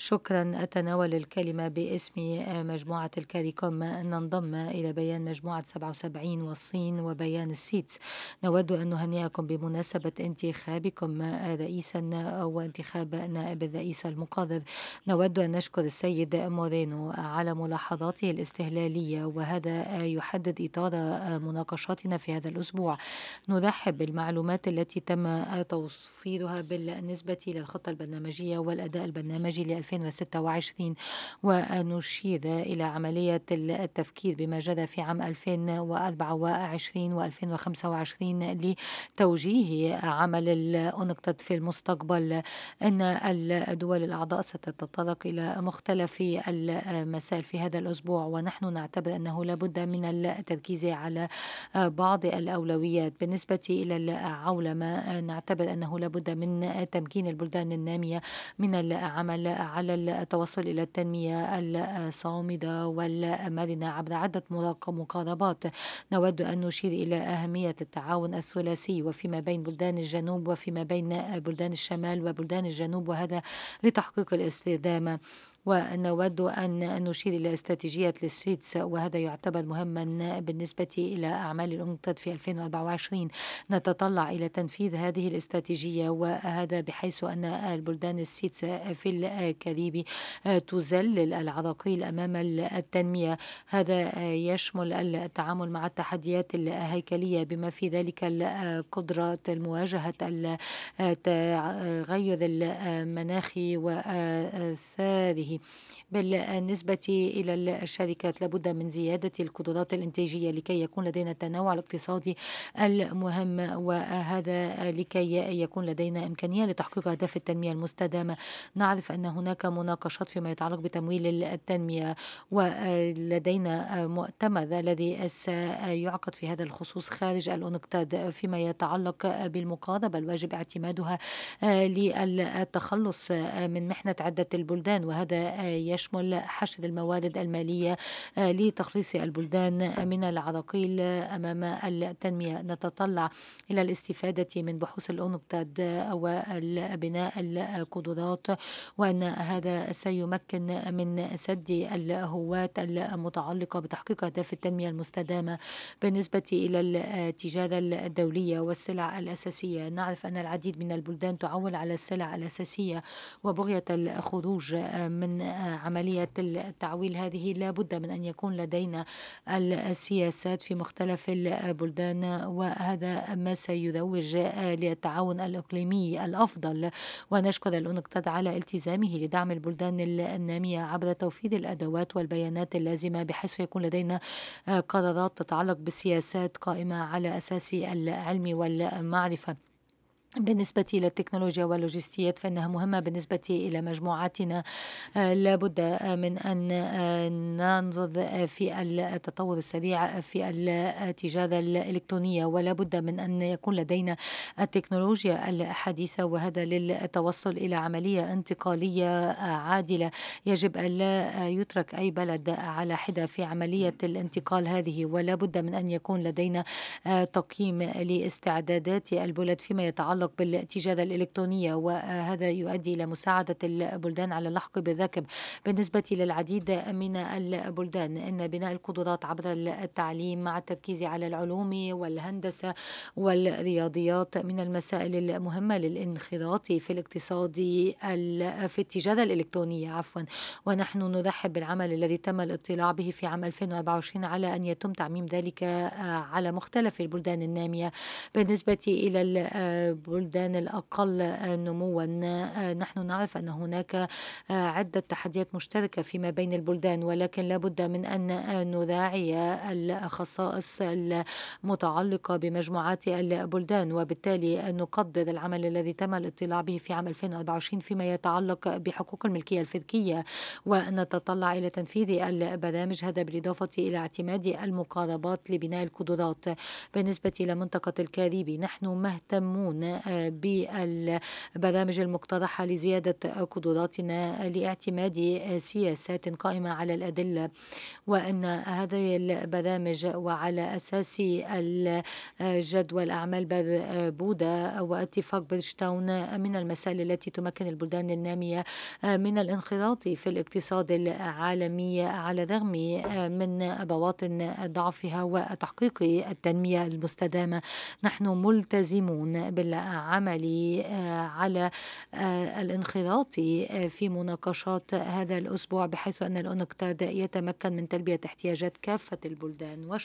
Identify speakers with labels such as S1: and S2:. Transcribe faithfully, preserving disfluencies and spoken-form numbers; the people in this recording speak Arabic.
S1: شكرا. أتناول الكلمة باسم مجموعة الكاريكوم أن ننضم إلى بيان مجموعة سبعة وسبعين والصين وبيان السيتس. نود أن نهنئكم بمناسبة انتخابكم رئيسا وانتخاب نائب الرئيس المقرر. نود أن نشكر السيد مورينو على ملاحظاته الاستهلالية، وهذا يحدد إطار مناقشاتنا في هذا الأسبوع. نرحب بالمعلومات التي تم توفيرها بالنسبة للخطة البرنامجية والأداء البرنامجي ل ألفين وستة وعشرين، ونشير إلى عملية التفكير بما جرى في عام ألفين وأربعة وعشرين و2025 لتوجيه عمل الأونكتاد في المستقبل. إن الدول الأعضاء ستتطرق إلى مختلف المسائل في هذا الأسبوع، ونحن نعتبر أنه لابد من التركيز على بعض الأولويات. بالنسبة إلى العولمة، نعتبر أنه لابد من تمكين البلدان النامية من العمل على التوصل إلى التنمية الصامدة والمرنة عبر عدة مراق- مقاربات. نود أن نشير إلى أهمية التعاون الثلاثي وفيما بين بلدان الجنوب وفيما بين بلدان الشمال وبلدان الجنوب، وهذا لتحقيق الاستدامة. ونود أن نشير إلى استراتيجية الستريتس، وهذا يعتبر مهما بالنسبة إلى أعمال الأنقاذ في ألفين وأربعة وعشرين. نتطلع إلى تنفيذ هذه الاستراتيجية، وهذا بحيث أن البلدان الستريتس في الكاريبي تذلل العراقيل أمام التنمية. هذا يشمل التعامل مع التحديات الهيكلية بما في ذلك قدرة مواجهة التغير المناخي وآثاره. بالنسبة إلى الشركات، لابد من زيادة القدرات الإنتاجية لكي يكون لدينا التنوع الاقتصادي المهم، وهذا لكي يكون لدينا إمكانية لتحقيق أهداف التنمية المستدامة. نعرف أن هناك مناقشات فيما يتعلق بتمويل التنمية، ولدينا مؤتمر الذي سيعقد في هذا الخصوص خارج الأونكتاد فيما يتعلق بالمقاربة الواجب اعتمادها للتخلص من محنة عدة البلدان، وهذا يشمل حشد الموارد المالية لتخليص البلدان من العراقيل أمام التنمية. نتطلع إلى الاستفادة من بحوث الأونكتاد وبناء القدرات، وأن هذا سيمكن من سد الهوات المتعلقة بتحقيق أهداف التنمية المستدامة. بالنسبة إلى التجارة الدولية والسلع الأساسية، نعرف أن العديد من البلدان تعول على السلع الأساسية، وبغية الخروج من عملية التعويل هذه لا بد من أن يكون لدينا السياسات في مختلف البلدان، وهذا ما سيروج للتعاون الإقليمي الأفضل. ونشكر الأونكتاد على التزامه لدعم البلدان النامية عبر توفير الأدوات والبيانات اللازمة، بحيث يكون لدينا قرارات تتعلق بالسياسات قائمة على أساس العلم والمعرفة. بالنسبة إلى التكنولوجيا واللوجستيات، فإنها مهمة بالنسبة إلى مجموعاتنا. آه، لابد آه، من أن آه، ننظر في التطور السريع في التجارة الإلكترونية، ولا بد من أن يكون لدينا التكنولوجيا الحديثة، وهذا للتوصل إلى عملية انتقالية آه، عادلة. يجب أن لا يترك أي بلد على حدة في عملية الانتقال هذه، ولا بد من أن يكون لدينا آه، تقييم لاستعدادات البلاد فيما يتعلق بالتجارة الإلكترونية، وهذا يؤدي إلى مساعدة البلدان على اللحق بالركب. بالنسبة للعديد من البلدان، إن بناء القدرات عبر التعليم مع التركيز على العلوم والهندسة والرياضيات من المسائل المهمة للانخراط في الاقتصاد ال- في التجارة الإلكترونية عفوا. ونحن نرحب بالعمل الذي تم الاطلاع به في عام ألفين وأربعة وعشرين على أن يتم تعميم ذلك آه، على مختلف البلدان النامية. بالنسبة إلى البلدان الأقل آه، نموا، آه، نحن نعرف أن هناك آه، عدة تحديات مشتركة فيما بين البلدان، ولكن لا بد من أن آه، نراعي الخصائص المتعلقة بمجموعات البلدان، وبالتالي نقدر العمل الذي تم الاطلاع به في عام ألفين وأربعة وعشرين فيما يتعلق بحقوق الملكية الفكرية، ونتطلع إلى تنفيذ البرامج، هذا بالإضافة إلى اعتماد المقاربات لبناء القدرات. بالنسبة إلى منطقة الكاريبي، نحن مهتمون بالبرامج المقترحة لزيادة قدراتنا لاعتماد سياسات قائمة على الأدلة، وأن هذه البرامج وعلى أساس جدول أعمال برمودا واتفاق بريدجتاون من المسائل التي تمكن البلدان النامية من الانخراط في الاقتصاد العالمي على الرغم من بواطن ضعفها وتحقيق التنمية المستدامة. نحن ملتزمون بالعمل على الانخراط في مناقشات هذا الأسبوع بحيث أن الأونكتاد يتمكن من تلبية احتياجات كافة البلدان.